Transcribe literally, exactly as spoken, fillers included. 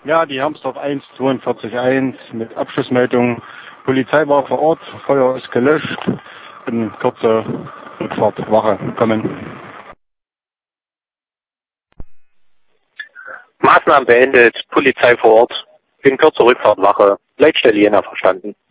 Ja, die Hermsdorf eins zweiundvierzig eins mit Abschussmeldung. Polizei war vor Ort, Feuer ist gelöscht. In kurzer Rückfahrt, Wache kommen. Maßnahmen beendet, Polizei vor Ort. In kurzer Rückfahrt, Wache. Leitstelle Jena verstanden.